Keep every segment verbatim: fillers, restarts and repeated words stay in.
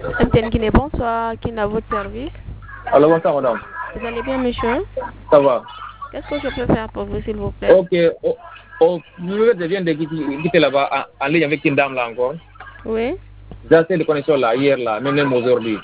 M T N Guinée, bonsoir. Qui est à votre service? Alors, bonsoir, madame. Vous allez bien, monsieur? Ça va. Qu'est-ce que je peux faire pour vous, s'il vous plaît? Ok. Oh, oh, je viens de quitter, quitter là-bas en, en ligne avec une dame là encore. Oui. J'ai essayé de connexion là, hier là, même, même aujourd'hui.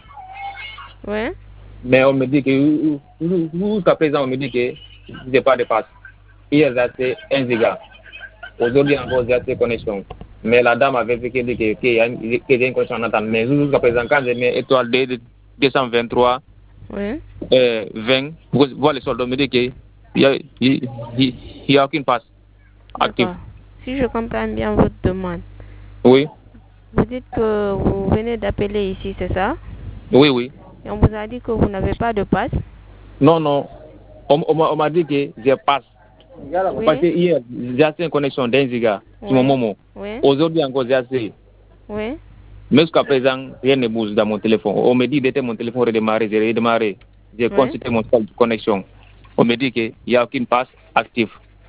Oui. Mais on me dit que, jusqu'à présent, on me dit que je n'ai pas de passe. Hier, j'ai essayé un giga. Aujourd'hui encore, j'ai essayé connexion. Mais la dame avait dit qu'il y a une connexion en attente. Mais jusqu'à présent, quand je mets étoile deux cent vingt-trois, Oui. euh, vingt, vous voyez le solde, on me dit qu'il n'y a, il, il, il y a aucune passe active. D'accord. Si je comprends bien votre demande. Oui. Vous dites que vous venez d'appeler ici, c'est ça? Oui, oui. Et on vous a dit que vous n'avez pas de passe? Non, non. On, on, on m'a dit que j'ai passe. Oui. Parce que hier, j'ai assez une connexion d'un giga sur mon Oui. Momo. Oui. Aujourd'hui encore, j'ai assez. Oui. Mais jusqu'à présent, rien ne bouge dans mon téléphone. On me dit que mon téléphone redémarré, j'ai redémarré. J'ai Oui. consulté mon solde de connexion. On me dit qu'il n'y a aucune passe active.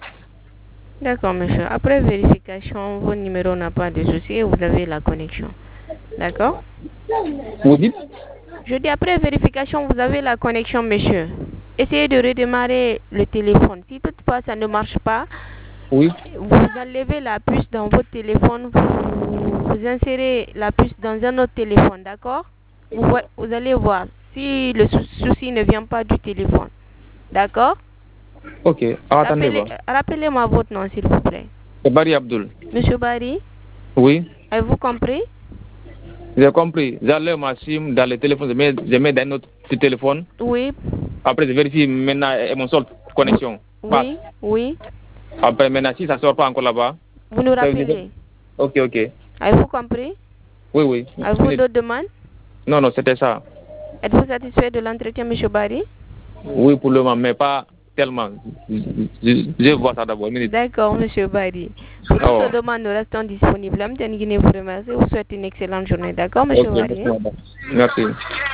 D'accord, monsieur. Après vérification, vos numéros n'ont pas de souci et vous avez la connexion. D'accord? Vous dites? Je dis après vérification, vous avez la connexion, monsieur. Essayez de redémarrer le téléphone. Si toutefois ça ne marche pas, oui. Vous enlevez la puce dans votre téléphone, vous, vous insérez la puce dans un autre téléphone, d'accord? vous, vous allez voir si le sou souci ne vient pas du téléphone. D'accord? Ok. Ah, attendez. Rappelez-moi votre nom, s'il vous plaît. C'est Barry Abdul. Monsieur Barry? Oui. Avez-vous compris? J'ai compris. J'enlève ma SIM dans le téléphone, je mets, je mets dans notre téléphone. Oui. Après, je vérifie maintenant mon solde de connexion. Oui, Passe. oui. Après, maintenant, si ça ne sort pas encore là-bas. Vous nous rappelez? Ok, ok. Avez-vous compris? Oui, oui. Avez-vous d'autres demandes? Non, non, c'était ça. Êtes-vous satisfait de l'entretien, monsieur Barry? Oui, pour le moment, mais pas tellement. Je, je, je vois ça d'abord. D'accord, monsieur Barry. Pour toutes oh. les demandes, nous restons disponibles. M T N Guinée vous remercie. Vous souhaite une excellente journée. D'accord, monsieur okay, Barry? Merci.